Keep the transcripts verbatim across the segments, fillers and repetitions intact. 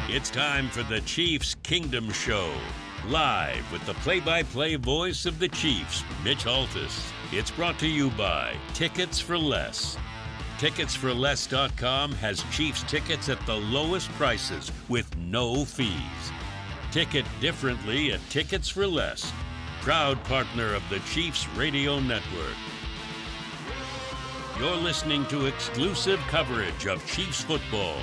It's time for the Chiefs Kingdom Show. Live with the play-by-play voice of the Chiefs, Mitch Altus. It's brought to you by Tickets for Less. Tickets for Less dot com has Chiefs tickets at the lowest prices with no fees. Ticket differently at Tickets for Less. Proud partner of the Chiefs Radio Network. You're listening to exclusive coverage of Chiefs football.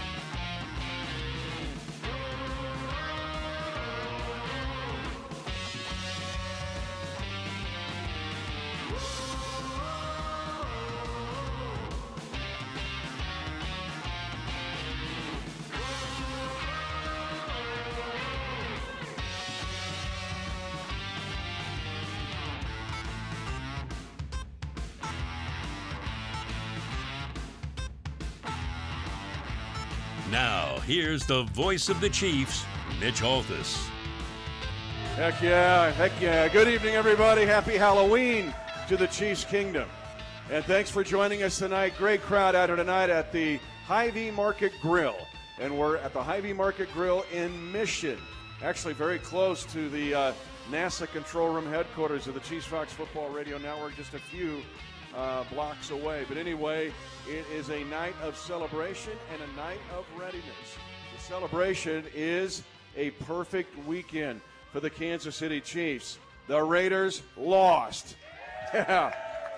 Now, here's the voice of the Chiefs, Mitch Altus. Heck yeah, heck yeah. Good evening, everybody. Happy Halloween to the Chiefs Kingdom. And thanks for joining us tonight. Great crowd out here tonight at the Hy-Vee Market Grill. And we're at the Hy-Vee Market Grill in Mission. Actually very close to the uh, NASA control room headquarters of the Chiefs Fox Football Radio Network, just a few uh, blocks away. But anyway, it is a night of celebration and a night of readiness. The celebration is a perfect weekend for the Kansas City Chiefs. The Raiders lost. Yeah.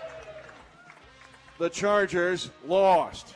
The Chargers lost.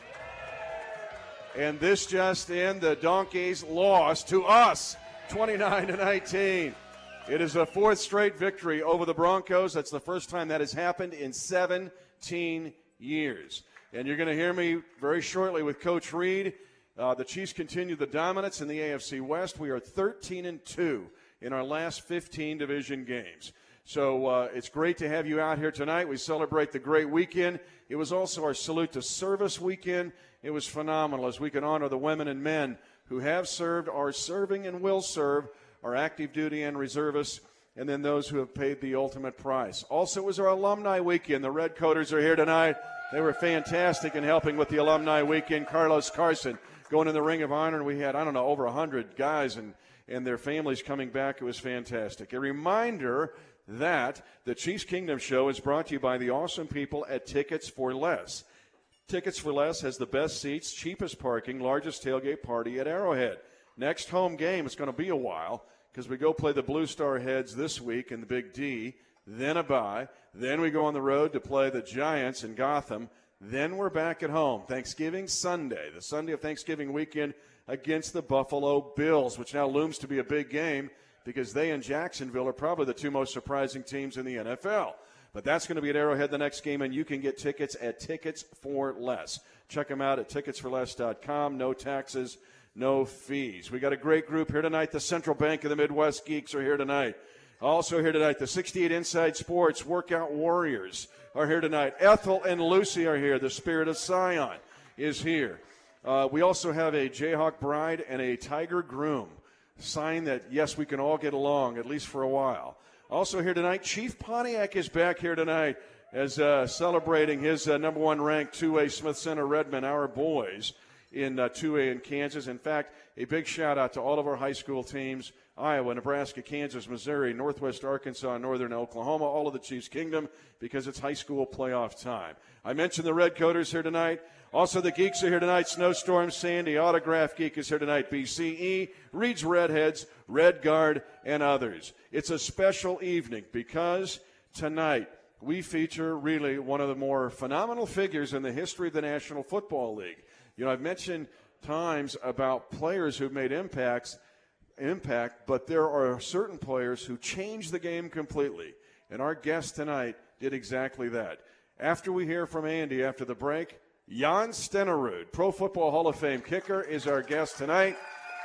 And this just in, the Donkeys lost to us, twenty-nine to nineteen. It is a fourth straight victory over the Broncos. That's the first time that has happened in seventeen years. And you're going to hear me very shortly with Coach Reed. Uh, the Chiefs continue the dominance in the A F C West. We are thirteen and two in our last fifteen division games. So uh, it's great to have you out here tonight. We celebrate the great weekend. It was also our Salute to Service weekend. It was phenomenal as we can honor the women and men who have served, are serving, and will serve, our active duty and reservists, and then those who have paid the ultimate price. Also, it was our alumni weekend. The Red Coaters are here tonight. They were fantastic in helping with the alumni weekend. Carlos Carson going in the Ring of Honor, and we had, I don't know, over one hundred guys and, and their families coming back. It was fantastic. A reminder that the Chiefs Kingdom Show is brought to you by the awesome people at Tickets for Less. Tickets for Less has the best seats, cheapest parking, largest tailgate party at Arrowhead. Next home game, it's going to be a while because we go play the Blue Star Heads this week in the Big D, then a bye. Then we go on the road to play the Giants in Gotham. Then we're back at home. Thanksgiving Sunday, the Sunday of Thanksgiving weekend against the Buffalo Bills, which now looms to be a big game because they and Jacksonville are probably the two most surprising teams in the N F L. But that's going to be at Arrowhead the next game, and you can get tickets at Tickets for Less. Check them out at tickets for less dot com. No taxes, no fees. We got a great group here tonight. The Central Bank of the Midwest Geeks are here tonight. Also here tonight, the sixty-eight Inside Sports Workout Warriors are here tonight. Ethel and Lucy are here. The Spirit of Zion is here. Uh, we also have a Jayhawk bride and a Tiger groom. Sign that, yes, we can all get along, at least for a while. Also here tonight, Chief Pontiac is back here tonight as uh, celebrating his uh, number one ranked two A Smith Center Redmen, our boys, in uh, two A in Kansas. In fact, a big shout out to all of our high school teams, Iowa, Nebraska, Kansas, Missouri, Northwest Arkansas, Northern Oklahoma, all of the Chiefs Kingdom, because it's high school playoff time. I mentioned the Red Coaters here tonight. Also, the Geeks are here tonight. Snowstorm Sandy, Autograph Geek is here tonight. B C E, Reed's Redheads, Red Guard, and others. It's a special evening because tonight we feature really one of the more phenomenal figures in the history of the National Football League. You know, I've mentioned times about players who've made impacts, impact, but there are certain players who changed the game completely. And our guest tonight did exactly that. After we hear from Andy after the break, Jan Stenerud, Pro Football Hall of Fame kicker, is our guest tonight.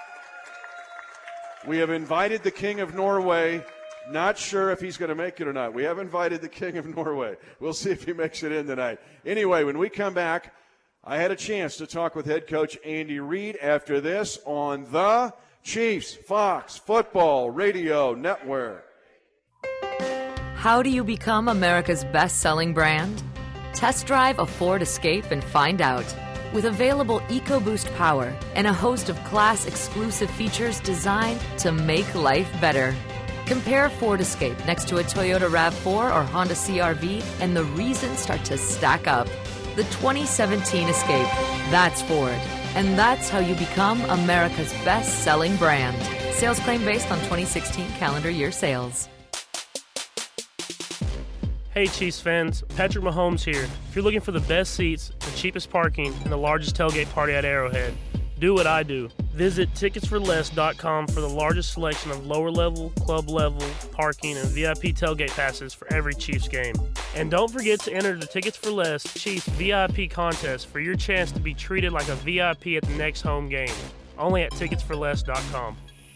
We have invited the King of Norway. Not sure if he's going to make it or not. We have invited the King of Norway. We'll see if he makes it in tonight. Anyway, when we come back, I had a chance to talk with head coach Andy Reid after this on the Chiefs Fox Football Radio Network. How do you become America's best-selling brand? Test drive a Ford Escape and find out. with available EcoBoost power and a host of class-exclusive features designed to make life better. Compare Ford Escape next to a Toyota RAV four or Honda C R V, and the reasons start to stack up. The twenty seventeen Escape, that's Ford. And that's how you become America's best-selling brand. Sales claim based on twenty sixteen calendar year sales. Hey Chiefs fans, Patrick Mahomes here. If you're looking for the best seats, the cheapest parking, and the largest tailgate party at Arrowhead, do what I do. Visit tickets for less dot com for the largest selection of lower-level, club-level, parking, and V I P tailgate passes for every Chiefs game. And don't forget to enter the Tickets for Less Chiefs V I P contest for your chance to be treated like a V I P at the next home game. Only at tickets for less dot com.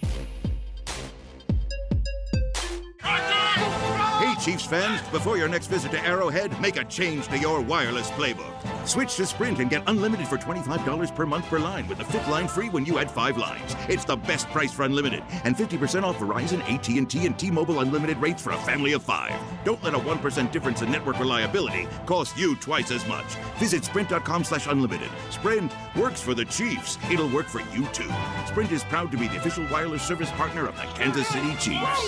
Hey Chiefs fans, before your next visit to Arrowhead, make a change to your wireless playbook. Switch to Sprint and get unlimited for twenty-five dollars per month per line with the fifth line free when you add five lines. It's the best price for unlimited and fifty percent off Verizon, A T and T, and T-Mobile unlimited rates for a family of five. Don't let a one percent difference in network reliability cost you twice as much. Visit sprint.com slash unlimited. Sprint works for the Chiefs. It'll work for you too. Sprint is proud to be the official wireless service partner of the Kansas City Chiefs.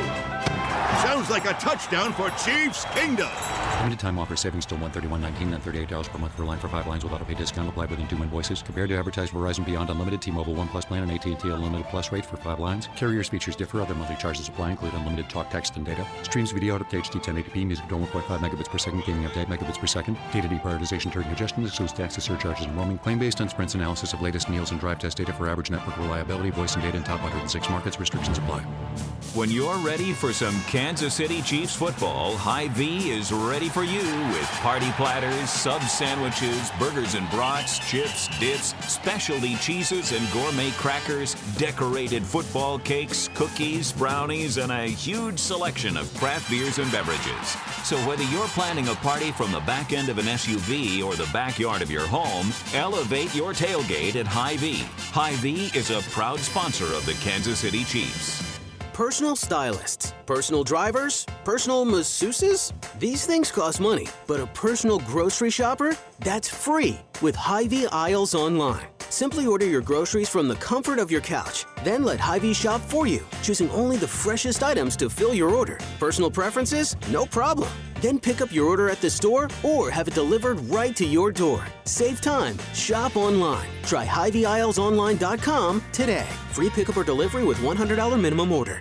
Sounds like a touchdown for Chiefs Kingdom. Limited time offer savings till one thirty-one nineteen and thirty-eight dollars per month per line for five lines without a pay discount applied within two invoices. Compared to advertised Verizon Beyond Unlimited, T-Mobile One Plus plan, and A T and T Unlimited Plus rate for five lines. Carriers features differ. Other monthly charges apply, include unlimited talk, text, and data. Streams video out to H D ten eighty p, music to one point five megabits per second, gaming up to eight megabits per second. Data deprioritization during congestion excludes taxes, surcharges, and roaming. Claim based on Sprint's analysis of latest Nielsen drive test data for average network reliability, voice and data in top one hundred six markets. Restrictions apply. When you're ready for some Kansas City Chiefs football, Hy-Vee is ready for you with party platters, sub sandwiches, burgers and brats, chips, dips, specialty cheeses and gourmet crackers, decorated football cakes, cookies, brownies, and a huge selection of craft beers and beverages. So whether you're planning a party from the back end of an S U V or the backyard of your home, elevate your tailgate at Hy-Vee. Hy-Vee is a proud sponsor of the Kansas City Chiefs. Personal stylists, personal drivers, personal masseuses? These things cost money, but a personal grocery shopper? That's free with Hy-Vee Aisles Online. Simply order your groceries from the comfort of your couch. Then let Hy-Vee shop for you, choosing only the freshest items to fill your order. Personal preferences? No problem. Then pick up your order at the store or have it delivered right to your door. Save time. Shop online. Try Hy Vee Aisles Online dot com today. Free pickup or delivery with one hundred dollars minimum order.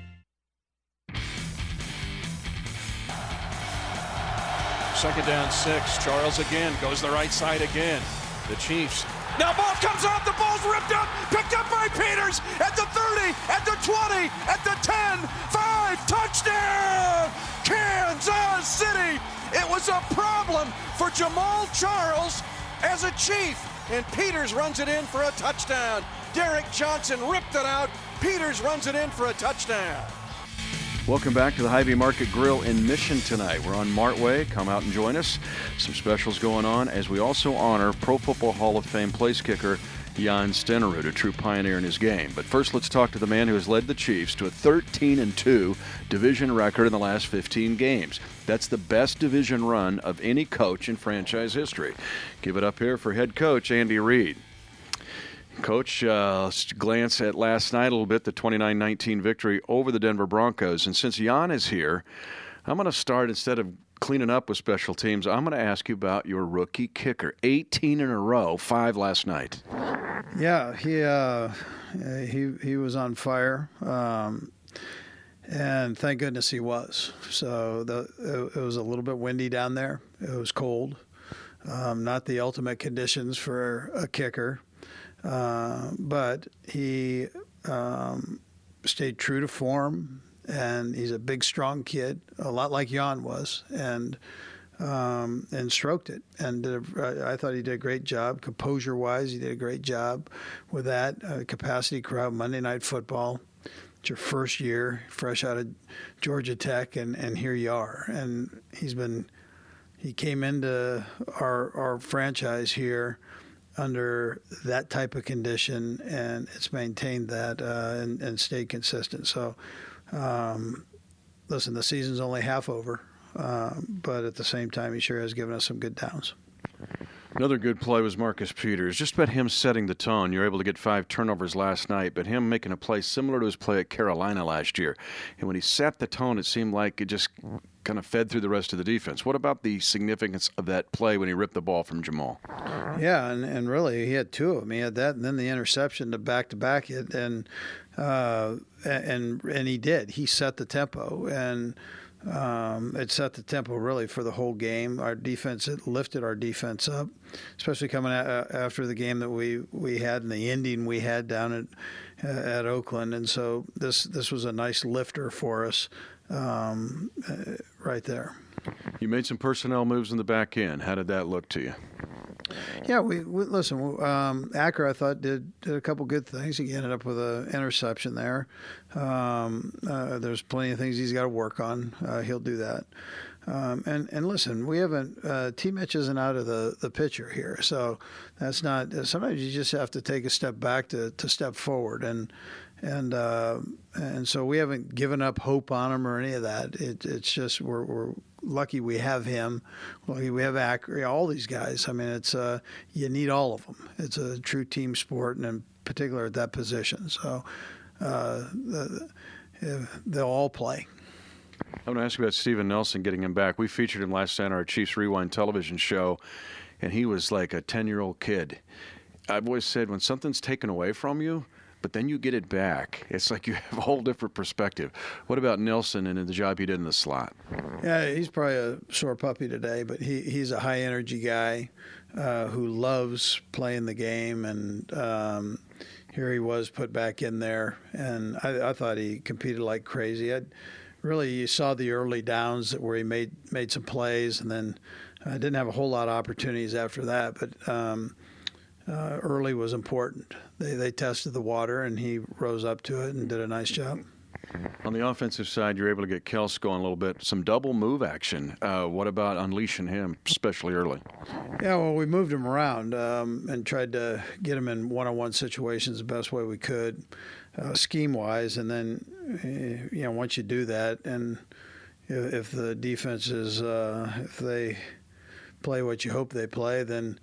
Second down, six. Charles again goes the right side again. The Chiefs. Now ball comes off. The ball's ripped up. Picked up by Peters at the thirty, at the twenty, at the ten. Five. Touchdown. Kansas City. It was a problem for Jamal Charles as a Chief. And Peters runs it in for a touchdown. Derek Johnson ripped it out. Peters runs it in for a touchdown. Welcome back to the Hy-Vee Market Grill in Mission tonight. We're on Martway. Come out and join us. Some specials going on as we also honor Pro Football Hall of Fame place kicker Jan Stenerud, a true pioneer in his game. But first, let's talk to the man who has led the Chiefs to a thirteen and two division record in the last fifteen games. That's the best division run of any coach in franchise history. Give it up here for head coach Andy Reid. Coach, uh, let's glance at last night a little bit, the twenty-nine nineteen victory over the Denver Broncos. And since Jan is here, I'm going to start, instead of cleaning up with special teams, I'm going to ask you about your rookie kicker. eighteen in a row, five last night. Yeah, he uh, he he was on fire, um, and thank goodness he was. So the, it, it was a little bit windy down there. It was cold, um, not the ultimate conditions for a kicker. Uh, but he um, stayed true to form, and he's a big, strong kid, a lot like Jan was, and um, and stroked it. And did a, I thought he did a great job, composure-wise. He did a great job with that. Uh, capacity crowd, Monday Night Football. It's your first year, fresh out of Georgia Tech, and, and here you are. And he's been he came into our our franchise here under that type of condition, and it's maintained that uh, and, and stayed consistent. So, um, listen, the season's only half over, uh, but at the same time, he sure has given us some good downs. Another good play was Marcus Peters. Just about him setting the tone. You were able to get five turnovers last night, but him making a play similar to his play at Carolina last year. And when he set the tone, it seemed like it just kind of fed through the rest of the defense. What about the significance of that play when he ripped the ball from Jamal? Yeah, and, and really he had two of them. He had that and then the interception to back-to-back it, and uh, and and he did. He set the tempo, and um, it set the tempo really for the whole game. Our defense, it lifted our defense up, especially coming at, after the game that we, we had and the ending we had down at at Oakland. And so this this was a nice lifter for us. Um, uh, right there. You made some personnel moves in the back end. How did that look to you? Yeah, we, we listen. Um, Acker, I thought did, did a couple good things. He ended up with an interception there. Um, uh, there's plenty of things he's got to work on. Uh, he'll do that. Um, and and listen, we haven't. Uh, T. Mitch isn't out of the, the picture here, so that's not. Sometimes you just have to take a step back to, to step forward, and and uh, and so we haven't given up hope on him or any of that. It, it's just we're, we're lucky we have him. Lucky we have Acker, all these guys. I mean, it's uh, you need all of them. It's a true team sport, and in particular at that position. So uh, the, they'll all play. I want to ask you about Steven Nelson, getting him back. We featured him last night on our Chiefs Rewind television show, and he was like a ten-year-old kid. I've always said when something's taken away from you, but then you get it back, it's like you have a whole different perspective. What about Nelson and the job he did in the slot? Yeah, he's probably a sore puppy today, but he, he's a high-energy guy uh, who loves playing the game, and um, here he was put back in there, and I, I thought he competed like crazy. I'd, Really, you saw the early downs where he made made some plays, and then uh, didn't have a whole lot of opportunities after that. But um, uh, early was important. They they tested the water, and he rose up to it and did a nice job. On the offensive side, you're able to get Kels going a little bit. Some double move action. Uh, what about unleashing him, especially early? Yeah, well, we moved him around um, and tried to get him in one-on-one situations the best way we could. Uh, scheme-wise, and then uh, you know once you do that, and if, if the defense is uh, if they play what you hope they play, then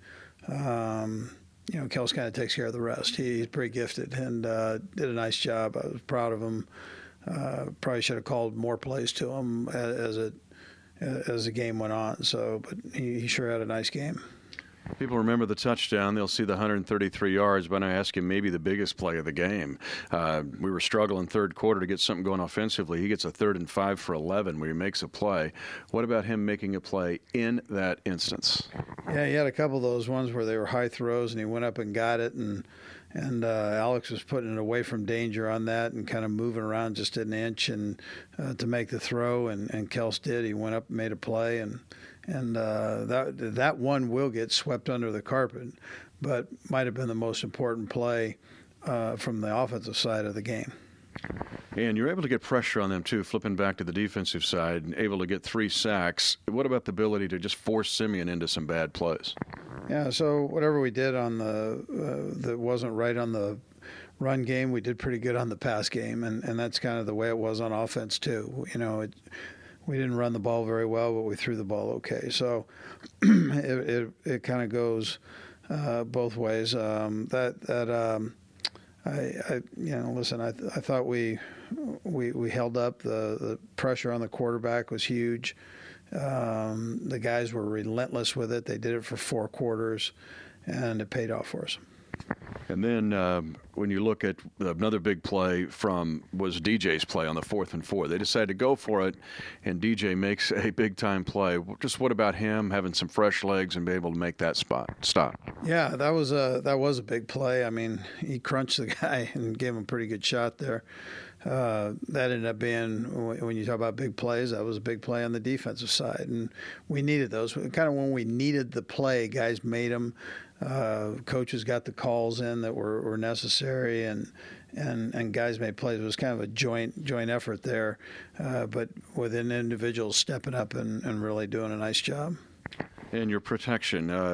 um, you know Kels kind of takes care of the rest. He, he's pretty gifted and uh, did a nice job. I was proud of him. Uh, probably should have called more plays to him as, as it as the game went on. So, but he, he sure had a nice game. People remember the touchdown. They'll see the one hundred thirty-three yards, but I ask him maybe the biggest play of the game. Uh, we were struggling third quarter to get something going offensively. He gets a third and five for eleven where he makes a play. What about him making a play in that instance? Yeah, he had a couple of those ones where they were high throws, and he went up and got it, and and uh, Alex was putting it away from danger on that and kind of moving around just an inch and uh, to make the throw, and, and Kels did. He went up and made a play, and And uh, that that one will get swept under the carpet, but might have been the most important play uh, from the offensive side of the game. And you're able to get pressure on them, too, flipping back to the defensive side and able to get three sacks. What about the ability to just force Simeon into some bad plays? Yeah, so whatever we did on the uh, that wasn't right on the run game, we did pretty good on the pass game, and, and that's kind of the way it was on offense, too. You know, it, we didn't run the ball very well, but we threw the ball okay. So it it, it kind of goes uh, both ways. Um, that that um, I, I you know listen, I I thought we we we held up. The the pressure on the quarterback was huge. Um, the guys were relentless with it. They did it for four quarters, and it paid off for us. And then um, when you look at another big play from was D J's play on the fourth and four. They decided to go for it, and D J makes a big-time play. Just what about him having some fresh legs and be able to make that spot stop? Yeah, that was a that was a big play. I mean, he crunched the guy and gave him a pretty good shot there. Uh, that ended up being, when you talk about big plays, that was a big play on the defensive side, and we needed those. Kind of when we needed the play, guys made them. Uh, coaches got the calls in that were, were necessary, and, and and guys made plays. It was kind of a joint joint effort there, uh, but with an individual stepping up and, and really doing a nice job. And your protection, uh,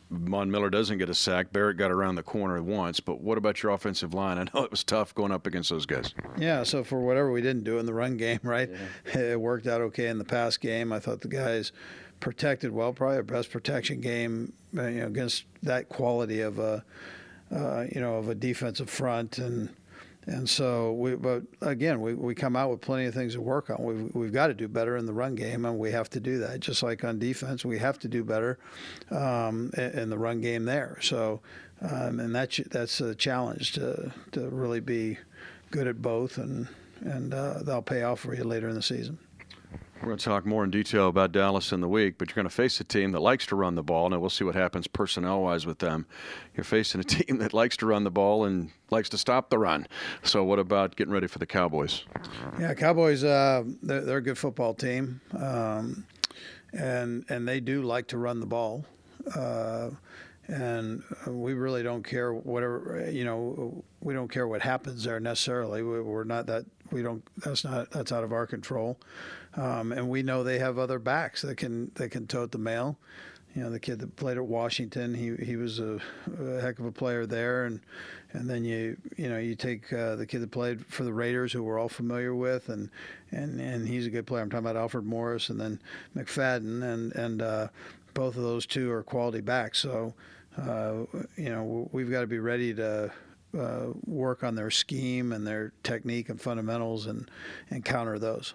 Von Miller doesn't get a sack. Barrett got around the corner once. But what about your offensive line? I know it was tough going up against those guys. Yeah, so for whatever we didn't do in the run game, right, yeah. It worked out okay in the pass game. I thought the guys protected well, probably our best protection game, you know, against that quality of a, uh, you know, of a defensive front. And and so, we, but again, we, we come out with plenty of things to work on. We've, we've got to do better in the run game, and we have to do that. Just like on defense, we have to do better um, in, in the run game there. So, um, and that's, that's a challenge to, to really be good at both, and, and uh, they'll pay off for you later in the season. We're going to talk more in detail about Dallas in the week, but you're going to face a team that likes to run the ball. Now, we'll see what happens personnel-wise with them. You're facing a team that likes to run the ball and likes to stop the run. So what about getting ready for the Cowboys? Yeah, Cowboys, uh, they're, they're a good football team, um, and and they do like to run the ball. Uh, and we really don't care whatever, you know, we don't care what happens there necessarily. We're not that, we don't, that's not, that's out of our control. Um, and we know they have other backs that can that can tote the mail. You know, the kid that played at Washington, he he was a, a heck of a player there, and and then you you know you take uh, the kid that played for the Raiders, who we're all familiar with, and and and he's a good player. I'm talking about Alfred Morris, and then McFadden, and and uh, both of those two are quality backs. So uh, you know we've got to be ready to uh, work on their scheme and their technique and fundamentals, and and counter those.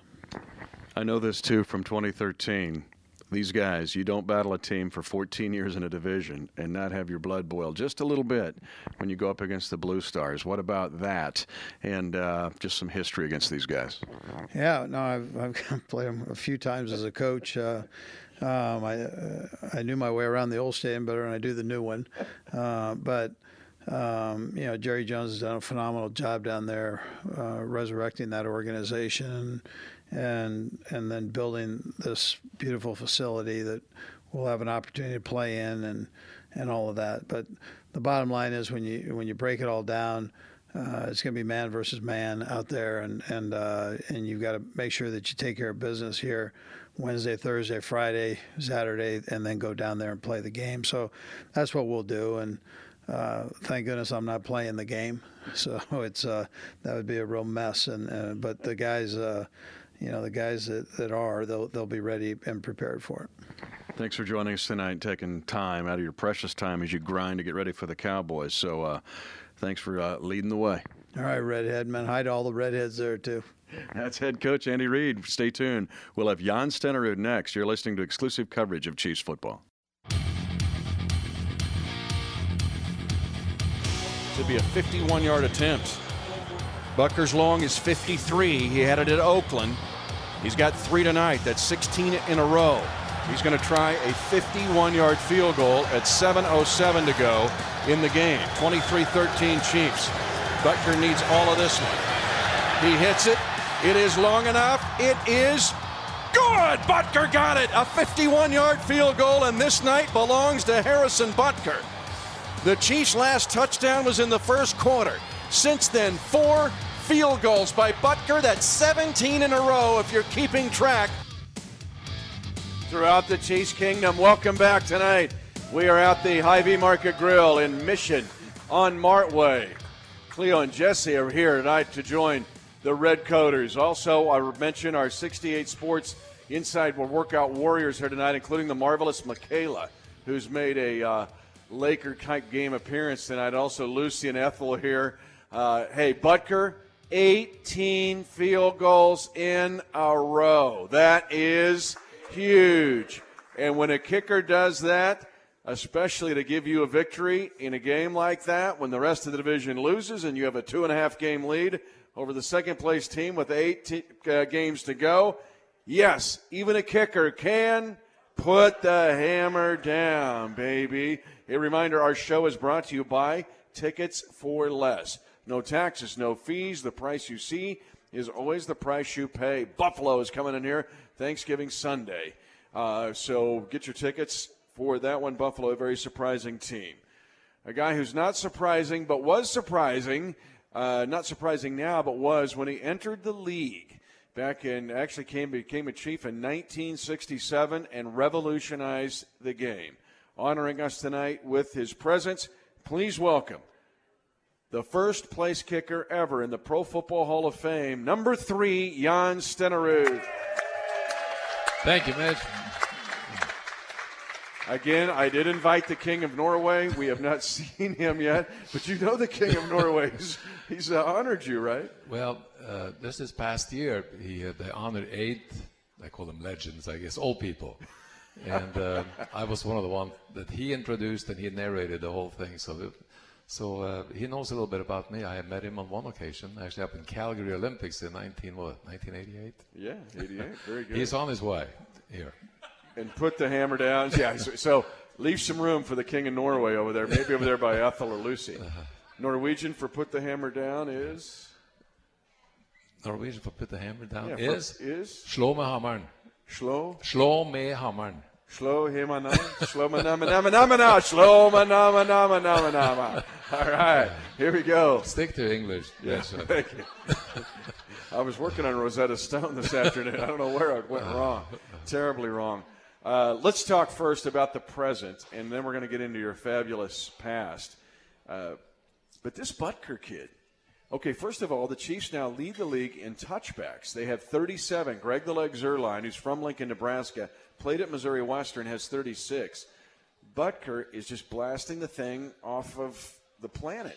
I know this, too, from twenty thirteen. These guys, you don't battle a team for fourteen years in a division and not have your blood boil just a little bit when you go up against the Blue Stars. What about that? And uh, just some history against these guys. Yeah, no, I've, I've played them a few times as a coach. Uh, um, I uh, I knew my way around the old stadium better than I do the new one. Uh, but, um, you know, Jerry Jones has done a phenomenal job down there uh, resurrecting that organization and and then building this beautiful facility that we'll have an opportunity to play in, and and all of that. But the bottom line is, when you when you break it all down, uh, it's going to be man versus man out there, and and uh, and you've got to make sure that you take care of business here Wednesday, Thursday, Friday, Saturday, and then go down there and play the game. So that's what we'll do. And uh, thank goodness I'm not playing the game, so it's uh, that would be a real mess. And uh, but the guys. Uh, You know, the guys that, that are, they'll they'll be ready and prepared for it. Thanks for joining us tonight and taking time out of your precious time as you grind to get ready for the Cowboys. So uh, thanks for uh, leading the way. All right, Redhead, man. Hi to all the Redheads there, too. That's head coach Andy Reid. Stay tuned. We'll have Jan Stenerud next. You're listening to exclusive coverage of Chiefs football. To be a fifty-one-yard attempt. Butker's long is fifty-three. He had it at Oakland. He's got three tonight. That's sixteen in a row. He's going to try a fifty-one-yard field goal at seven oh seven to go in the game. twenty-three thirteen Chiefs. Butker needs all of this one. He hits it. It is long enough. It is good. Butker got it. A fifty-one-yard field goal, and this night belongs to Harrison Butker. The Chiefs' last touchdown was in the first quarter. Since then, four field goals by Butker. That's seventeen in a row if you're keeping track. Throughout the Chiefs Kingdom, welcome back tonight. We are at the Hy-Vee Market Grill in Mission on Martway. Cleo and Jesse are here tonight to join the Red Coaters. Also, I mentioned our sixty-eight Sports Inside Workout Warriors here tonight, including the marvelous Michaela, who's made a uh, Laker-type game appearance tonight. Also, Lucy and Ethel here. Uh, hey, Butker, eighteen field goals in a row. That is huge. And when a kicker does that, especially to give you a victory in a game like that, when the rest of the division loses and you have a two-and-a-half game lead over the second-place team with eight t- uh, games to go, yes, even a kicker can put the hammer down, baby. A reminder, our show is brought to you by Tickets for Less. No taxes, no fees. The price you see is always the price you pay. Buffalo is coming in here Thanksgiving Sunday. Uh, so get your tickets for that one. Buffalo, a very surprising team. A guy who's not surprising but was surprising, uh, not surprising now, but was when he entered the league back in, actually came became a Chief in nineteen sixty-seven and revolutionized the game. honoring us tonight with his presence. Please welcome the first place kicker ever in the Pro Football Hall of Fame, number three, Jan Stenerud. Thank you, Mitch. Again, I did invite the King of Norway. We have not seen him yet, but you know the King of Norway. He's, he's uh, honored you, right? Well, uh, this is past year, he uh, they honored eight, I call them legends, I guess, old people. And uh, I was one of the ones that he introduced, and he narrated the whole thing. So, that, so uh, he knows a little bit about me. I had met him on one occasion, actually up in Calgary Olympics in nineteen what nineteen eighty-eight. Yeah, eighty-eight. Very good. He's on his way here. And put the hammer down. Yeah. So, so leave some room for the King of Norway over there. Maybe over there by Ethel or Lucy. Uh-huh. Norwegian for put the hammer down is. Norwegian for put the hammer down yeah, is. Is. Slå med hammeren. Slå. Slå med hammeren. Slå him on Slå manama nama nama na. Slå manama nama nama nama. All right. Here we go. Stick to English. Yes. Yeah, thank you. I was working on Rosetta Stone this afternoon. I don't know where I went wrong. Terribly wrong. Uh, let's talk first about the present, and then we're going to get into your fabulous past. Uh, but this Butker kid, okay, first of all, the Chiefs now lead the league in touchbacks. They have thirty-seven. Greg the Leg Zuerlein, who's from Lincoln, Nebraska, played at Missouri Western, has thirty-six. Butker is just blasting the thing off of the planet.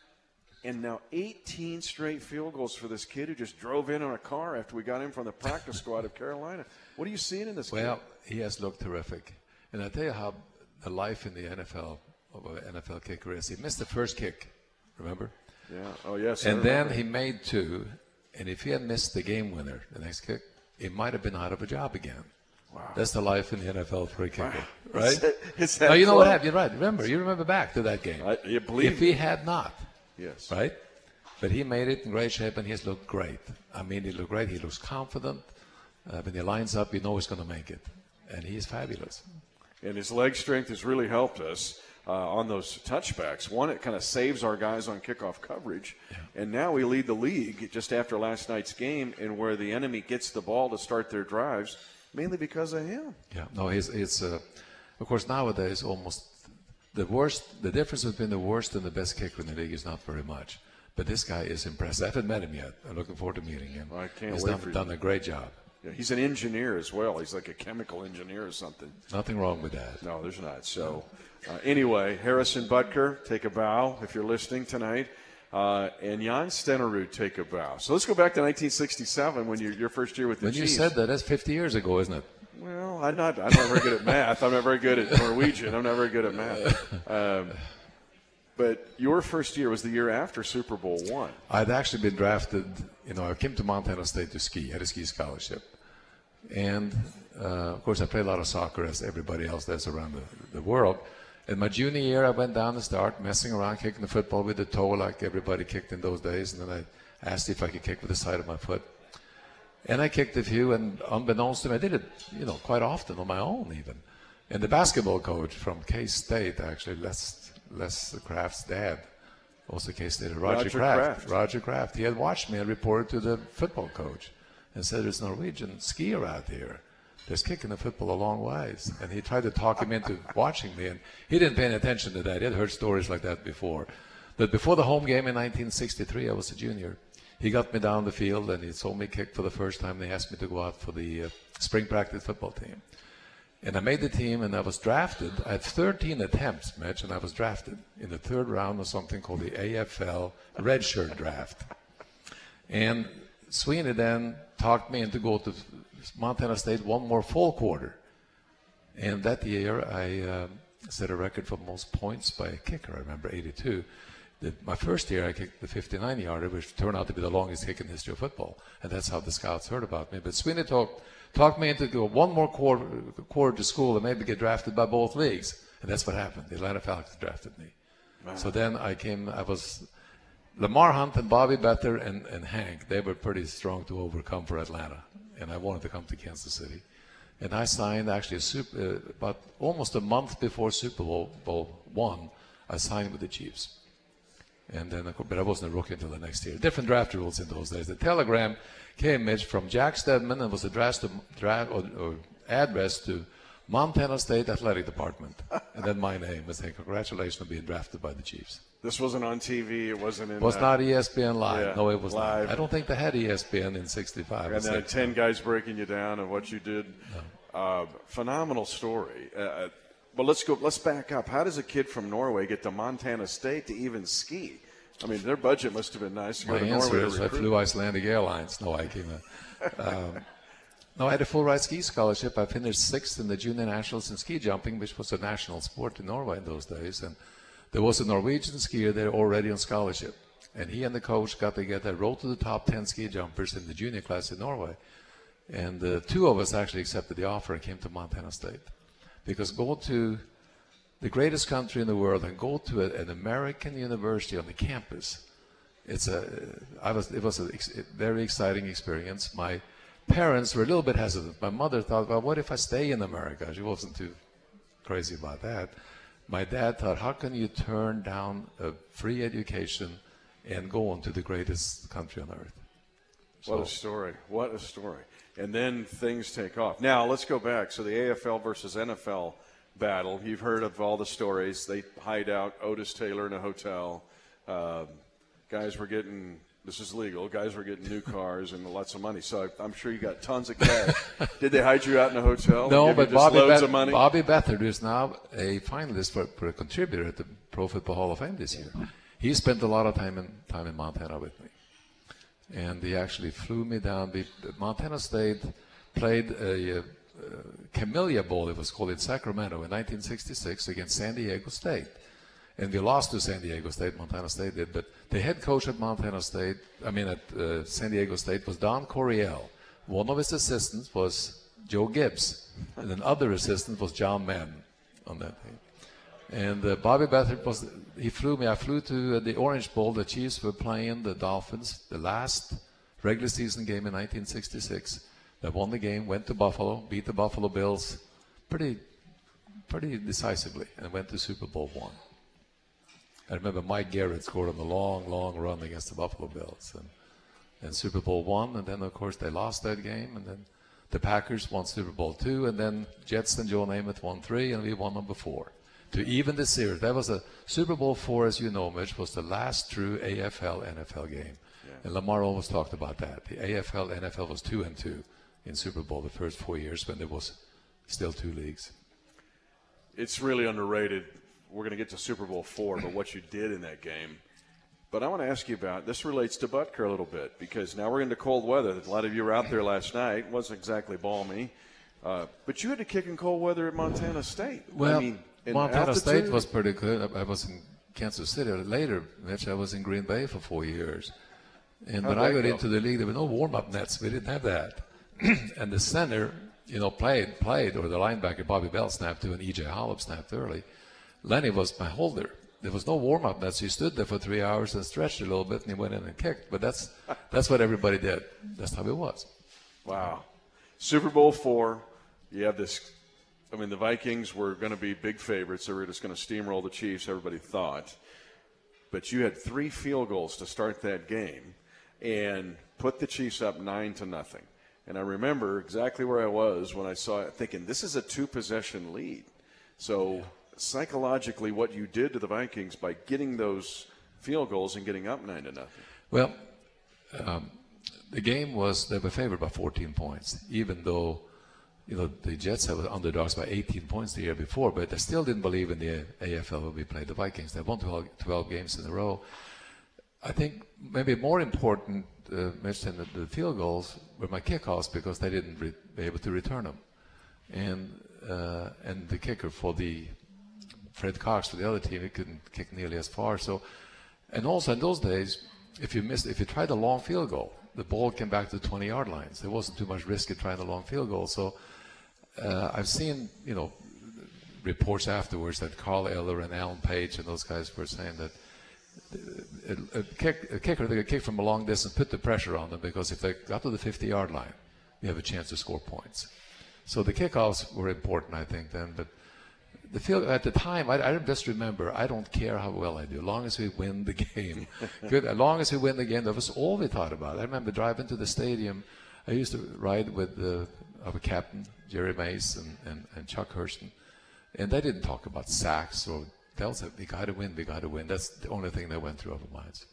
And now eighteen straight field goals for this kid who just drove in on a car after we got him from the practice squad of Carolina. What are you seeing in this well, kid? Well, he has looked terrific. And I tell you how the life in the N F L of an N F L kicker is. He missed the first kick, remember? Yeah. Oh, yes. And then he made two. And if he had missed the game winner, the next kick, he might have been out of a job again. Wow. That's the life in the N F L for a kicker, wow. right? Is that, is that no, you know close? what happened. You're right. Remember, you remember back to that game. I, you believe if he had not, yes, right? But he made it in great shape, and he's looked great. I mean, he looked great. He looks confident. Uh, when he lines up, you know he's going to make it. And he's fabulous. And his leg strength has really helped us uh, on those touchbacks. One, it kind of saves our guys on kickoff coverage. Yeah. And now we lead the league just after last night's game in where the enemy gets the ball to start their drives, mainly because of him. Yeah, no, he's, it's, uh, of course, nowadays almost the worst, the difference between the worst and the best kicker in the league is not very much. But this guy is impressive. I haven't met him yet. I'm looking forward to meeting him. Well, I can't He's wait done, for you. done a great job. Yeah, he's an engineer as well. He's like a chemical engineer or something. Nothing wrong with that. No, there's not. So, uh, anyway, Harrison Butker, take a bow if you're listening tonight. Uh, and Jan Stenerud, take a bow. So let's go back to nineteen sixty-seven when you, your first year with the when Chiefs. When you said that, that's fifty years ago, isn't it? Well, I'm not, I'm not very good at math. I'm not very good at Norwegian. I'm not very good at math. Um, But your first year was the year after Super Bowl one. I'd actually been drafted. You know, I came to Montana State to ski. I had a ski scholarship. And, uh, of course, I played a lot of soccer as everybody else does around the, the world. In my junior year, I went down to start messing around, kicking the football with the toe like everybody kicked in those days. And then I asked if I could kick with the side of my foot. And I kicked a few, and unbeknownst to me, I did it, you know, quite often on my own even. And the basketball coach from K-State, actually, Les, Les Kraft's dad, also K-State, Roger, Roger Kraft. Kraft. Roger Kraft. He had watched me and reported to the football coach and said, there's a Norwegian skier out here that's kicking the football a long ways. And he tried to talk him into watching me, and he didn't pay any attention to that. He had heard stories like that before. But before the home game in nineteen sixty-three, I was a junior. He got me down the field, and he saw me kick for the first time. They asked me to go out for the uh, spring practice football team. And I made the team, and I was drafted. I had thirteen attempts, Mitch, and I was drafted in the third round of something called the A F L Redshirt Draft. And Sweeney then talked me into go to Montana State one more full quarter. And that year, I uh, set a record for most points by a kicker. I remember eighty-two. The, my first year, I kicked the fifty-nine-yarder, which turned out to be the longest kick in the history of football. And that's how the scouts heard about me. But Sweeney talked, talked me into go one more quarter, quarter to school and maybe get drafted by both leagues. And that's what happened. The Atlanta Falcons drafted me. Wow. So then I came, I was, Lamar Hunt and Bobby Better and, and Hank, they were pretty strong to overcome for Atlanta. And I wanted to come to Kansas City. And I signed actually a super, uh, about almost a month before Super Bowl, Bowl one, I signed with the Chiefs. And then, but I wasn't a rookie until the next year. Different draft rules in those days. The telegram came, Mitch, from Jack Stedman and was addressed to, draft, or, or addressed to Montana State Athletic Department, and then my name. I say, congratulations on being drafted by the Chiefs. This wasn't on T V. It wasn't in. It was uh, not E S P N Live. Yeah, no, it was live. not. I don't think they had E S P N in sixty-five. And then ten guys breaking you down and what you did. No. Uh, phenomenal story. Uh, but let's go. Let's back up. How does a kid from Norway get to Montana State to even ski? I mean, their budget must have been nice to go My to answer Norway. is to I recruit. flew Icelandic Airlines. No, I came. Um, no, I had a full ride ski scholarship. I finished sixth in the junior nationals in ski jumping, which was a national sport in Norway in those days. And there was a Norwegian skier there already on scholarship. And he and the coach got together, rode to the top ten ski jumpers in the junior class in Norway. And uh, two of us actually accepted the offer and came to Montana State. Because go to the greatest country in the world and go to a, an American university on the campus, it's a, I was, it was a ex- very exciting experience. My parents were a little bit hesitant. My mother thought, well, what if I stay in America? She wasn't too crazy about that. My dad thought, how can you turn down a free education and go on to the greatest country on earth? So, What a story. What a story. And then things take off. Now, let's go back. So the A F L versus N F L battle, you've heard of all the stories. They hide out Otis Taylor in a hotel. Um, guys were getting, this is legal, guys were getting new cars and lots of money. So I'm sure you got tons of cash. Did they hide you out in a hotel? No, give but you just Bobby, loads Beth- of money? Bobby Beathard, who's now a finalist for, for a contributor at the Pro Football Hall of Fame this year, he spent a lot of time in time in Montana with me. And he actually flew me down. The, Montana State played a, a, a Camellia Bowl, it was called, in Sacramento in nineteen sixty-six against San Diego State. And we lost to San Diego State, Montana State did. But the head coach at Montana State, I mean at uh, San Diego State, was Don Coryell. One of his assistants was Joe Gibbs. And another assistant was John Madden on that team. And uh, Bobby Beathard was, he flew me, I flew to uh, the Orange Bowl. The Chiefs were playing the Dolphins, the last regular season game in nineteen sixty-six. They won the game, went to Buffalo, beat the Buffalo Bills pretty pretty decisively, and went to Super Bowl one. I remember Mike Garrett scored on the long, long run against the Buffalo Bills. And, and Super Bowl one, and then, of course, they lost that game, and then the Packers won Super Bowl two, and then Jets and Joe Namath won three, and we won number four. To even the series. That was a Super Bowl four, as you know, Mitch, was the last true A F L N F L game. Yeah. And Lamar always talked about that. The A F L N F L was two and two in Super Bowl the first four years when there was still two leagues. It's really underrated. We're going to get to Super Bowl four, but what you did in that game. But I want to ask you about, this relates to Butker a little bit, because now we're into cold weather. A lot of you were out there last night. It wasn't exactly balmy. Uh, but you had to kick in cold weather at Montana State. Well, I mean, in Montana altitude? State was pretty good. I, I was in Kansas City later, Mitch. I was in Green Bay for four years. And How'd when I that got go? into the league, there were no warm-up nets. We didn't have that. And the center, you know, played, played, or the linebacker, Bobby Bell, snapped to, and E J Hollop snapped early. Lenny was my holder. There was no warm-up nets. He stood there for three hours and stretched a little bit, and he went in and kicked. But that's that's what everybody did. That's how it was. Wow. Super Bowl four, you have this. I mean, the Vikings were going to be big favorites. They were just going to steamroll the Chiefs, everybody thought. But you had three field goals to start that game and put the Chiefs up nine to nothing. And I remember exactly where I was when I saw it, thinking, this is a two-possession lead. So psychologically, what you did to the Vikings by getting those field goals and getting up nine to nothing. Well, um, the game was, they were favored by fourteen points, even though, you know, the Jets had underdogs by eighteen points the year before, but they still didn't believe in the A F L when we played the Vikings. They won twelve, twelve games in a row. I think maybe more important, uh, Mitch, than the, the field goals were my kickoffs, because they didn't re- be able to return them. And uh, and the kicker for the Fred Cox for the other team, he couldn't kick nearly as far. So, and also in those days, if you missed, if you tried a long field goal, the ball came back to the twenty-yard lines. There wasn't too much risk in trying a long field goal. So uh, I've seen, you know, reports afterwards that Carl Eller and Alan Page and those guys were saying that a, a, kick, a kicker, they could kick from a long distance, put the pressure on them, because if they got to the fifty-yard line, you have a chance to score points. So the kickoffs were important, I think, then. But the field at the time, I, I just remember, I don't care how well I do, as long as we win the game. Good, as long as we win the game, that was all we thought about. I remember driving to the stadium. I used to ride with uh, our captain, Jerry Mays, and, and, and Chuck Hurston. And they didn't talk about sacks or they'll say, we got to win, we got to win. That's the only thing that went through our minds.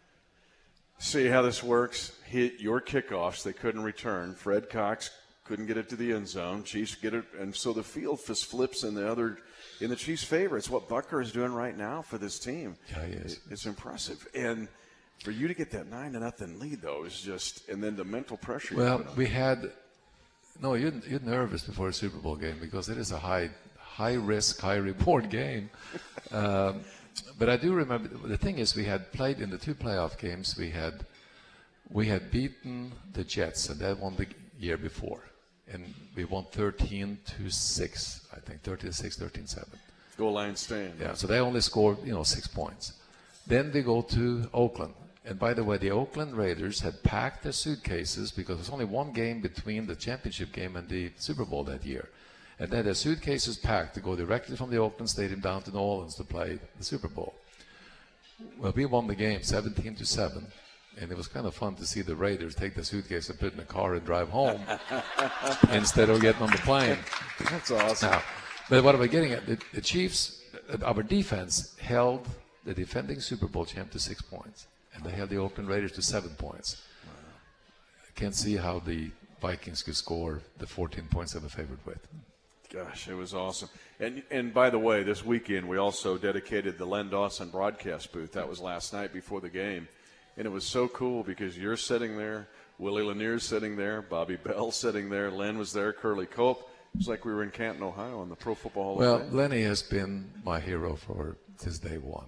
See how this works? Hit your kickoffs. They couldn't return. Fred Cox couldn't get it to the end zone. Chiefs get it. And so the field just flips in the other, in the Chiefs' favor. It's what Butker is doing right now for this team. Yeah, he is. It's impressive. And for you to get that nine to nothing lead, though, is just, and then the mental pressure. Well, we had, no, you're, you're nervous before a Super Bowl game because it is a high, high risk, high reward game. um, but I do remember, the thing is, we had played in the two playoff games, we had, we had beaten the Jets, and that won the year before. And we won thirteen to six, I think, thirteen to six, thirteen seven. Goal line stand. Yeah, so they only scored, you know, six points. Then they go to Oakland. And by the way, the Oakland Raiders had packed their suitcases because there's only one game between the championship game and the Super Bowl that year. And then their suitcases packed to go directly from the Oakland Stadium down to New Orleans to play the Super Bowl. Well, we won the game seventeen to seven. And it was kind of fun to see the Raiders take the suitcase and put it in a car and drive home instead of getting on the plane. That's awesome. Now, but what am I getting at? The, the Chiefs, our defense held the defending Super Bowl champ to six points. And they held the Oakland Raiders to seven points. Wow. I can't see how the Vikings could score the fourteen points they were favored with. Gosh, it was awesome. And and by the way, this weekend we also dedicated the Len Dawson broadcast booth. That was last night before the game. And it was so cool because you're sitting there, Willie Lanier's sitting there, Bobby Bell sitting there, Len was there, Curly Culp. It was like we were in Canton, Ohio on the Pro Football Hall well, of Fame. Well, Lenny has been my hero for since day one.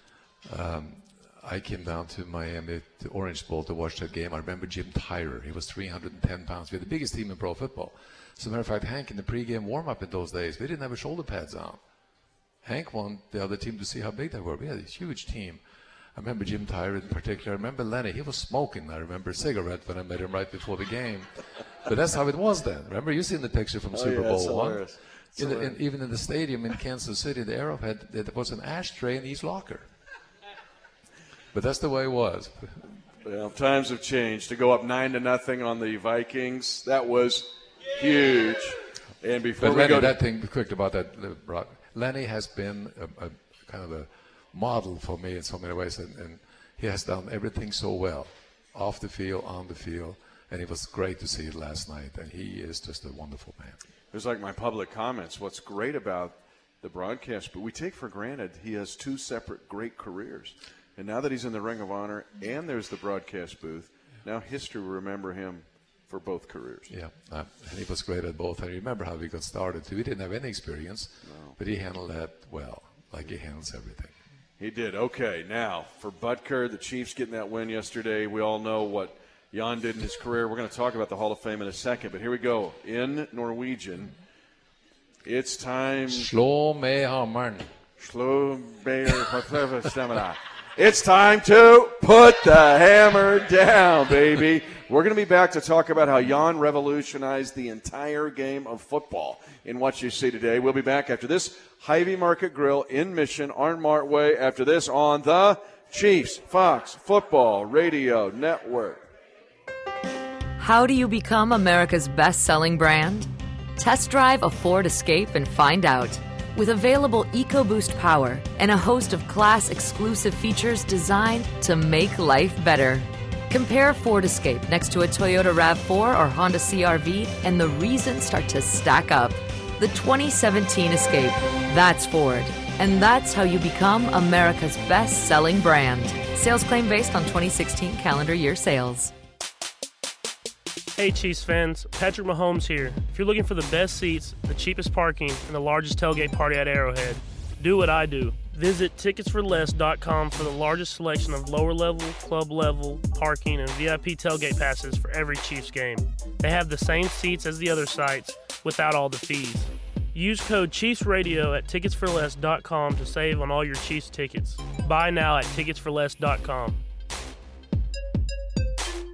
Um, I came down to Miami, to Orange Bowl, to watch that game. I remember Jim Tyrer. He was three hundred ten pounds. We had the biggest team in pro football. As a matter of fact, Hank, in the pregame warm-up in those days, we didn't have our shoulder pads on. Hank wanted the other team to see how big they were. We had a huge team. I remember Jim Tyrer in particular. I remember Lenny. He was smoking. I remember a cigarette when I met him right before the game. But that's how it was then. Remember, you seen the picture from oh, Super yeah, Bowl one? In the, in, even in the stadium in Kansas City, the Arrowhead, there was an ashtray in each locker. But that's the way it was. Well, times have changed. To go up nine to nothing on the Vikings, that was huge. And before but we Lenny, go to that thing quick about that, Lenny has been a, a kind of a model for me in so many ways, and, and he has done everything so well, off the field, on the field, and it was great to see it last night. And he is just a wonderful man. It was like my public comments. What's great about the broadcast, but we take for granted he has two separate great careers. And now that he's in the Ring of Honor and there's the broadcast booth, now history will remember him for both careers. Yeah, uh, and he was great at both. I remember how he got started, too. He didn't have any experience, no. but he handled that well, like he handles everything. He did. Okay, now, for Butker, the Chiefs getting that win yesterday, we all know what Jan did in his career. We're going to talk about the Hall of Fame in a second, but here we go. In Norwegian, it's time. Slå med hammaren. Slå med hammaren. It's time to put the hammer down, baby. We're going to be back to talk about how Jan revolutionized the entire game of football in what you see today. We'll be back after this. Hy-Vee Market Grill in Mission, Arnmart Way. After this on the Chiefs Fox Football Radio Network. How do you become America's best-selling brand? Test drive a Ford Escape and find out. With available EcoBoost power and a host of class-exclusive features designed to make life better. Compare Ford Escape next to a Toyota RAV four or Honda C R V, and the reasons start to stack up. The twenty seventeen Escape. That's Ford. And that's how you become America's best-selling brand. Sales claim based on twenty sixteen calendar year sales. Hey Chiefs fans, Patrick Mahomes here. If you're looking for the best seats, the cheapest parking, and the largest tailgate party at Arrowhead, do what I do. Visit tickets for less dot com for the largest selection of lower level, club level, parking, and V I P tailgate passes for every Chiefs game. They have the same seats as the other sites without all the fees. Use code ChiefsRadio at tickets for less dot com to save on all your Chiefs tickets. Buy now at tickets for less dot com.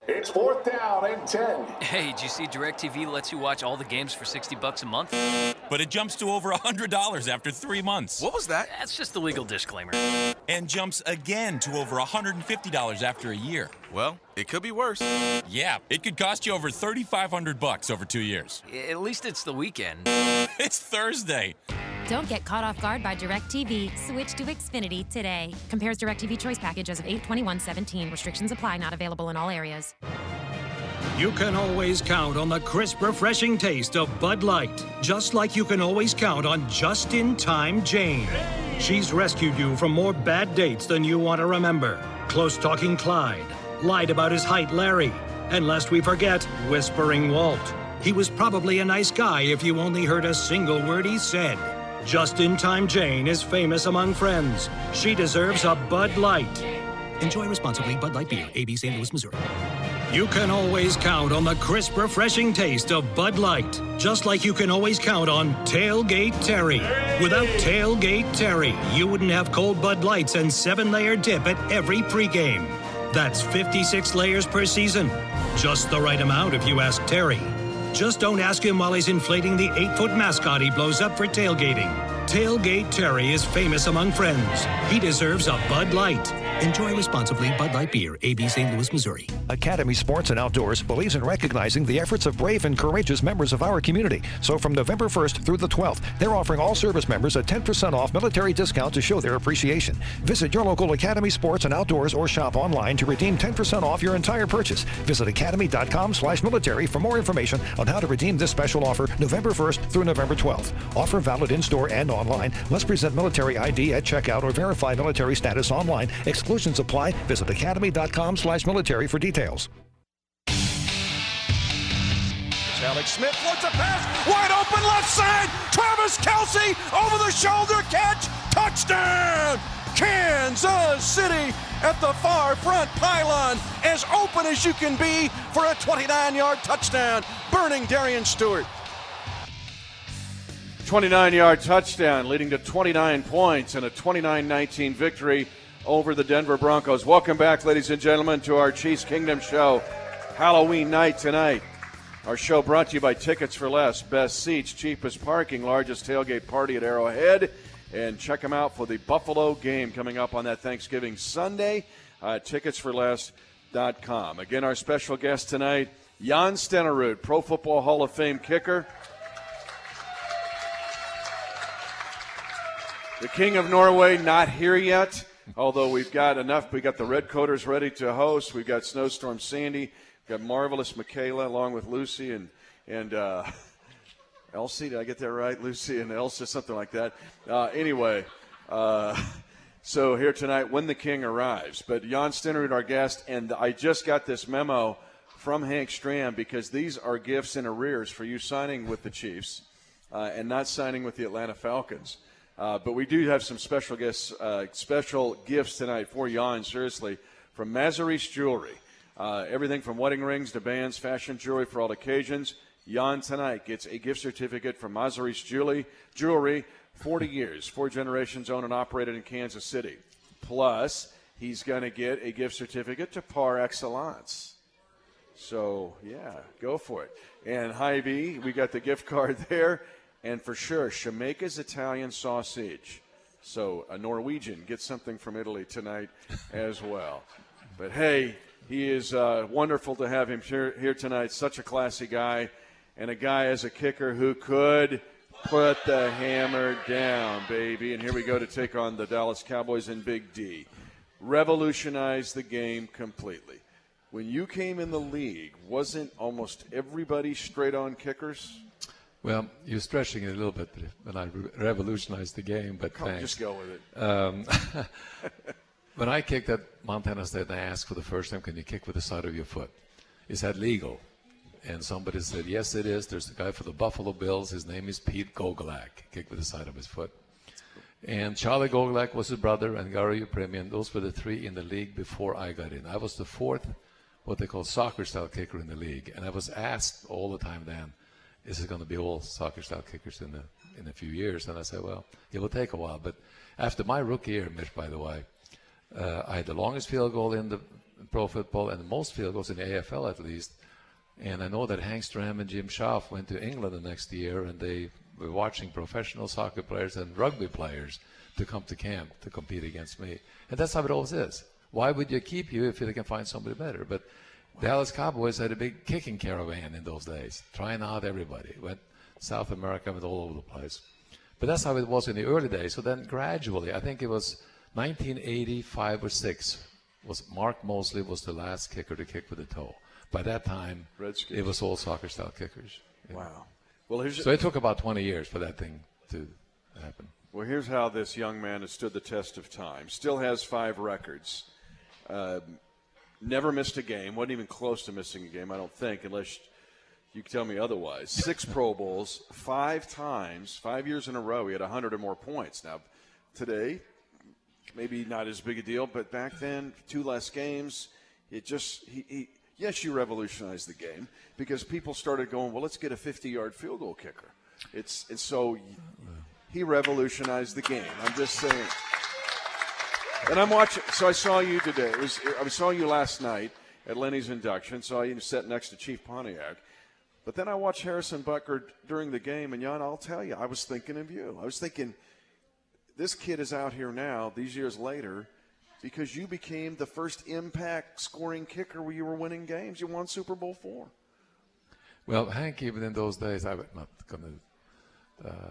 It's fourth down and ten. Hey, did you see DirecTV lets you watch all the games for sixty bucks a month? But it jumps to over one hundred dollars after three months. What was that? That's just the legal disclaimer. And jumps again to over one hundred fifty dollars after a year. Well, it could be worse. Yeah, it could cost you over thirty-five hundred bucks over two years. At least it's the weekend. It's Thursday. Don't get caught off guard by DirecTV. Switch to Xfinity today. Compares DirecTV Choice Package as of eight twenty-one seventeen. Restrictions apply. Not available in all areas. You can always count on the crisp, refreshing taste of Bud Light. Just like you can always count on just-in-time Jane. She's rescued you from more bad dates than you want to remember. Close-talking Clyde. Lied about his height, Larry. And lest we forget, Whispering Walt. He was probably a nice guy if you only heard a single word he said. Just-in-time Jane is famous among friends. She deserves a Bud Light. Enjoy responsibly. Bud Light Beer, A B Saint Louis, Missouri. You can always count on the crisp, refreshing taste of Bud Light. Just like you can always count on Tailgate Terry. Without Tailgate Terry, you wouldn't have cold Bud Lights and seven-layer dip at every pregame. That's fifty-six layers per season. Just the right amount if you ask Terry. Just don't ask him while he's inflating the eight-foot mascot he blows up for tailgating. Tailgate Terry is famous among friends. He deserves a Bud Light. Enjoy responsibly. Bud Light Beer, A B Saint Louis, Missouri. Academy Sports and Outdoors believes in recognizing the efforts of brave and courageous members of our community. So from November first through the twelfth, they're offering all service members a ten percent off military discount to show their appreciation. Visit your local Academy Sports and Outdoors or shop online to redeem ten percent off your entire purchase. Visit academy.com slash military for more information on how to redeem this special offer November first through November twelfth. Offer valid in-store and online. Must present military I D at checkout or verify military status online. Exclusions apply. Visit academy.com slash military for details. Alex Smith wants a pass. Wide open left side. Travis Kelce over the shoulder catch. Touchdown. Kansas City at the far front pylon. As open as you can be for a twenty-nine-yard touchdown. Burning Darian Stewart. twenty-nine-yard touchdown leading to twenty-nine points and a twenty-nine nineteen victory over the Denver Broncos. Welcome back, ladies and gentlemen, to our Chiefs Kingdom show. Halloween night tonight. Our show brought to you by Tickets for Less. Best seats, cheapest parking, largest tailgate party at Arrowhead. And check them out for the Buffalo game coming up on that Thanksgiving Sunday. Uh, tickets for less dot com. Again, our special guest tonight, Jan Stenerud, Pro Football Hall of Fame kicker. The King of Norway not here yet, although we've got enough. We got the Red Coaters ready to host. We've got Snowstorm Sandy. We've got Marvelous Michaela along with Lucy and and uh, Elsie. Did I get that right? Lucy and Elsa, something like that. Uh, anyway, uh, so here tonight when the King arrives. But Jan Stenerud, our guest, and I just got this memo from Hank Stram because these are gifts in arrears for you signing with the Chiefs uh, and not signing with the Atlanta Falcons. Uh, but we do have some special guests, uh, special gifts tonight for Jan, seriously, from Mazaris Jewelry. Uh, everything from wedding rings to bands, fashion jewelry for all occasions. Jan tonight gets a gift certificate from Mazaris Jewelry, Jewelry, forty years, four generations owned and operated in Kansas City. Plus, he's going to get a gift certificate to Par Excellence. So, yeah, go for it. And Hy-Vee, we got the gift card there. And for sure, Shemeka's Italian sausage. So a Norwegian gets something from Italy tonight as well. But, hey, he is uh, wonderful to have him here, here tonight. Such a classy guy and a guy as a kicker who could put the hammer down, baby. And here we go to take on the Dallas Cowboys in Big D. Revolutionized the game completely. When you came in the league, wasn't almost everybody straight-on kickers? Well, you're stretching it a little bit when I re- revolutionized the game, but Come, thanks. Just go with it. Um, when I kicked at Montana State, I asked for the first time, can you kick with the side of your foot? Is that legal? And somebody said, yes, it is. There's a guy for the Buffalo Bills. His name is Pete Gogolak. Kick with the side of his foot. And Charlie Gogolak was his brother, and Gary Upremian. Those were the three in the league before I got in. I was the fourth, what they call soccer-style kicker in the league. And I was asked all the time then, is it going to be all soccer-style kickers in, the, in a few years? And I said, well, it will take a while. But after my rookie year, Mitch, by the way, Uh, I had the longest field goal in the pro football and the most field goals in the A F L at least. And I know that Hank Stram and Jim Schaaf went to England the next year, and they were watching professional soccer players and rugby players to come to camp to compete against me. And that's how it always is. Why would you keep you if you can find somebody better? But Dallas Cowboys had a big kicking caravan in those days, trying out everybody. Went South America, went all over the place. But that's how it was in the early days. So then gradually, I think it was nineteen eighty-five or six, was Mark Mosley was the last kicker to kick with a toe. By that time, Redskins. It was all soccer-style kickers. Yeah. Wow. Well, here's so it took about twenty years for that thing to happen. Well, here's how this young man has stood the test of time. Still has five records. Uh, never missed a game. Wasn't even close to missing a game, I don't think, unless you can tell me otherwise. Six Pro Bowls, five times, five years in a row. He had one hundred or more points. Now, today, maybe not as big a deal, but back then, two less games. It just he, he yes, you revolutionized the game because people started going, well, let's get a fifty-yard field goal kicker. It's and so he revolutionized the game. I'm just saying. And I'm watching. So I saw you today. It was I saw you last night at Lenny's induction. Saw you sitting next to Chief Pontiac. But then I watched Harrison Butker during the game, and Jan, I'll tell you, I was thinking of you. I was thinking, this kid is out here now, these years later, because you became the first impact scoring kicker where you were winning games. You won Super Bowl four. Well, Hank, even in those days, I'm not going to uh,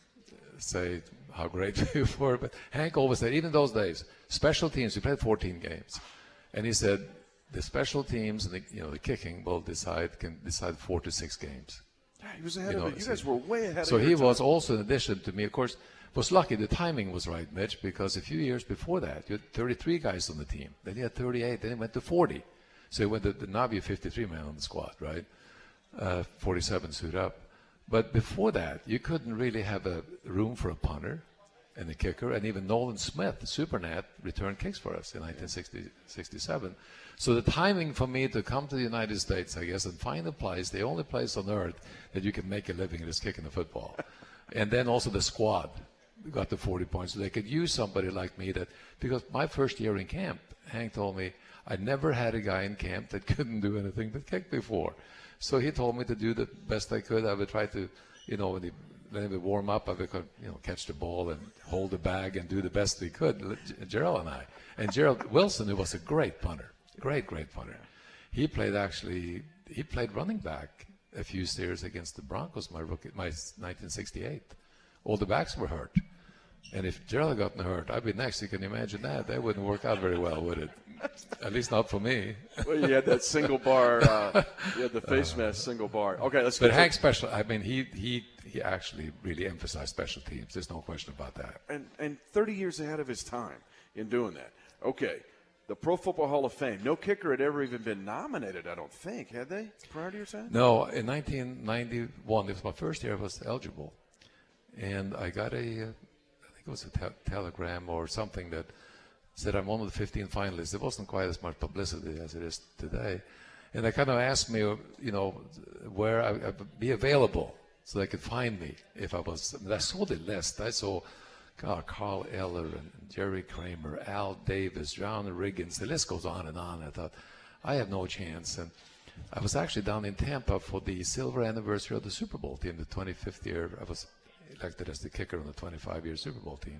say how great we were, but Hank always said, even those days, special teams, we played fourteen games, and he said, the special teams and the, you know the kicking will decide can decide four to six games. Yeah, he was ahead you of know, it. You guys were way ahead so of it. So he was also, in addition to me, of course, was lucky. The timing was right, Mitch, because a few years before that, you had thirty-three guys on the team. Then he had thirty-eight. Then he went to forty. So he went to the Navi fifty-three man on the squad, right? Uh, forty-seven suit up. But before that, you couldn't really have a room for a punter and a kicker, and even Nolan Smith, the Supernet, returned kicks for us in nineteen sixty-seven. So the timing for me to come to the United States, I guess, and find a place, the only place on earth that you can make a living is kicking the football. And then also the squad got to forty points. So they could use somebody like me that, because my first year in camp, Hank told me, I never had a guy in camp that couldn't do anything but kick before. So he told me to do the best I could. I would try to, you know, when he, when he would warm up, I would, you know, catch the ball and hold the bag and do the best we could, Gerald and I. And Gerald Wilson, who was a great punter, great, great punter. He played actually, he played running back a few years against the Broncos, my rookie, my nineteen sixty-eight. All the backs were hurt. And if Gerald had gotten hurt, I'd be next. You can imagine that. That wouldn't work out very well, would it? At least not for me. Well, you had that single bar. Uh, you had the face uh, mask single bar. Okay, let's. But Hank special. I mean, he he he actually really emphasized special teams. There's no question about that. And and thirty years ahead of his time in doing that. Okay, the Pro Football Hall of Fame. No kicker had ever even been nominated. I don't think, had they? Prior to your time? No. In nineteen ninety-one, it was my first year I was eligible, and I got a, I think it was a te- telegram or something that said I'm one of the fifteen finalists. It wasn't quite as much publicity as it is today. And they kind of asked me, you know, where I would be available so they could find me if I was. I mean, I saw the list. I saw God, Carl Eller and Jerry Kramer, Al Davis, John Riggins. The list goes on and on. I thought, I have no chance. And I was actually down in Tampa for the silver anniversary of the Super Bowl team, the twenty-fifth year. I was elected as the kicker on the twenty-five year Super Bowl team.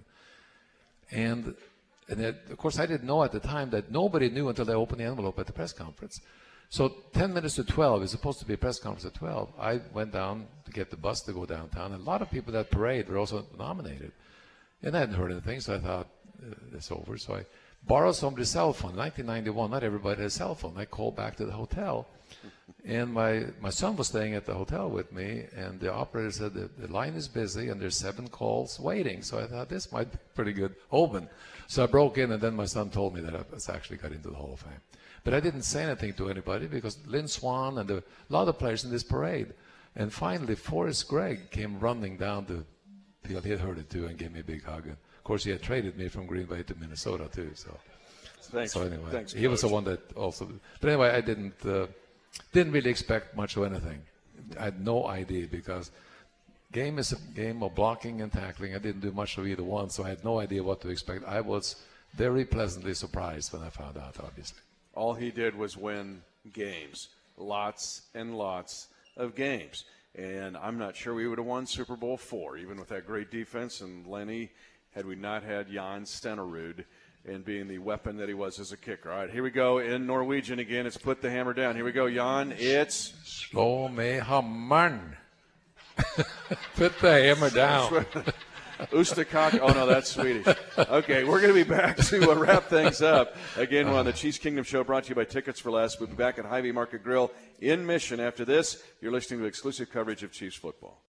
And And that, of course, I didn't know at the time that nobody knew until they opened the envelope at the press conference. So ten minutes to twelve, it's supposed to be a press conference at twelve. I went down to get the bus to go downtown. And a lot of people at that parade were also nominated. And I hadn't heard anything, so I thought, uh, it's over. So I borrowed somebody's cell phone. In nineteen ninety-one, not everybody had a cell phone. I called back to the hotel. And my, my son was staying at the hotel with me, and the operator said that the line is busy and there's seven calls waiting. So I thought this might be pretty good open. So I broke in, and then my son told me that I was actually got into the Hall of Fame. But I didn't say anything to anybody because Lynn Swann and the, a lot of players in this parade. And finally, Forrest Gregg came running down the field. He had heard it too and gave me a big hug. And of course, he had traded me from Green Bay to Minnesota too. So, Thanks. so anyway, Thanks, he was the one that also. But anyway, I didn't uh, didn't really expect much of anything. I had no idea because game is a game of blocking and tackling. I didn't do much of either one, so I had no idea what to expect. I was very pleasantly surprised when I found out, obviously. All he did was win games, lots and lots of games. And I'm not sure we would have won Super Bowl four, even with that great defense and Lenny, had we not had Jan Stenerud and being the weapon that he was as a kicker. All right, here we go in Norwegian again. It's put the hammer down. Here we go, Jan. It's Slå med hammaren. Put the hammer down. Ustakak. Oh, no, that's Swedish. Okay, we're going to be back to uh, wrap things up. Again, we're on the Chiefs Kingdom Show, brought to you by Tickets for Less. We'll be back at Hy-Vee Market Grill in Mission. After this, you're listening to exclusive coverage of Chiefs football.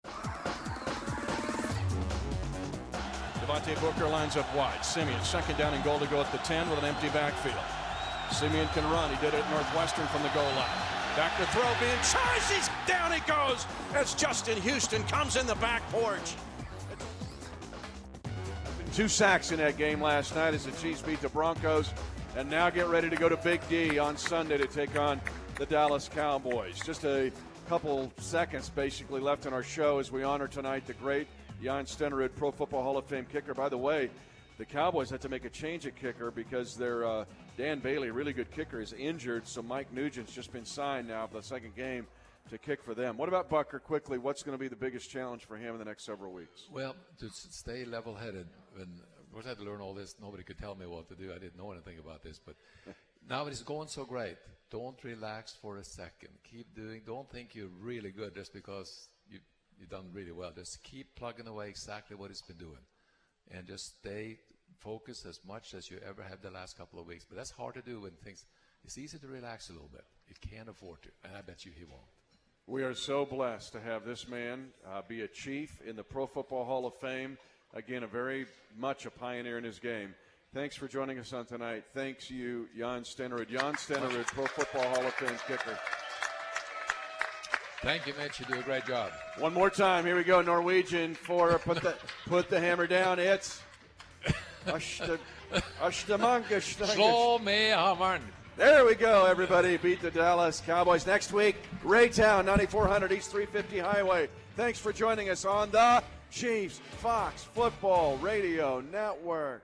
Devontae Booker lines up wide. Simeon, second down and goal to go at the ten with an empty backfield. Simeon can run. He did it at Northwestern from the goal line. Back to throw, being charged. He's down he goes. As Justin Houston comes in the back porch. Two sacks in that game last night as the Chiefs beat the Broncos, and now get ready to go to Big D on Sunday to take on the Dallas Cowboys. Just a couple seconds basically left in our show as we honor tonight the great Jan Stenerud, Pro Football Hall of Fame kicker. By the way, the Cowboys had to make a change at kicker because their uh, Dan Bailey, really good kicker, is injured, so Mike Nugent's just been signed now for the second game to kick for them. What about Butker, quickly? What's going to be the biggest challenge for him in the next several weeks? Well, to stay level-headed. When of course I had to learn all this, nobody could tell me what to do. I didn't know anything about this, but now it's going so great. Don't relax for a second. Keep doing. Don't think you're really good just because you you've done really well. Just keep plugging away exactly what it's been doing, and just stay focused as much as you ever have the last couple of weeks. But that's hard to do when things. It's easy to relax a little bit. You can't afford to, and I bet you he won't. We are so blessed to have this man uh, be a Chief in the Pro Football Hall of Fame. Again, a very much a pioneer in his game. Thanks for joining us on tonight. Thanks you, Jan Stenerud. Jan Stenerud, Pro Football Hall of Fame kicker. Thank you, Mitch. You do a great job. One more time. Here we go. Norwegian for put the put the hammer down. It's Ashtamanka. Slå med hammaren. There we go, everybody. Beat the Dallas Cowboys. Next week, Raytown, ninety-four hundred East three fifty Highway. Thanks for joining us on the Chiefs Fox Football Radio Network.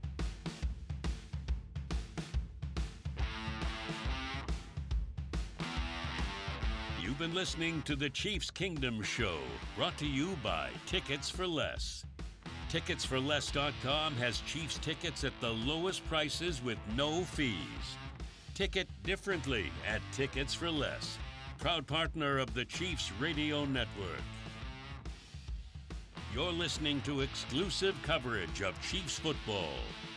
You've been listening to the Chiefs Kingdom Show, brought to you by Tickets for Less. Tickets for Less dot com has Chiefs tickets at the lowest prices with no fees. Ticket differently at Tickets for Less, proud partner of the Chiefs Radio Network. You're listening to exclusive coverage of Chiefs football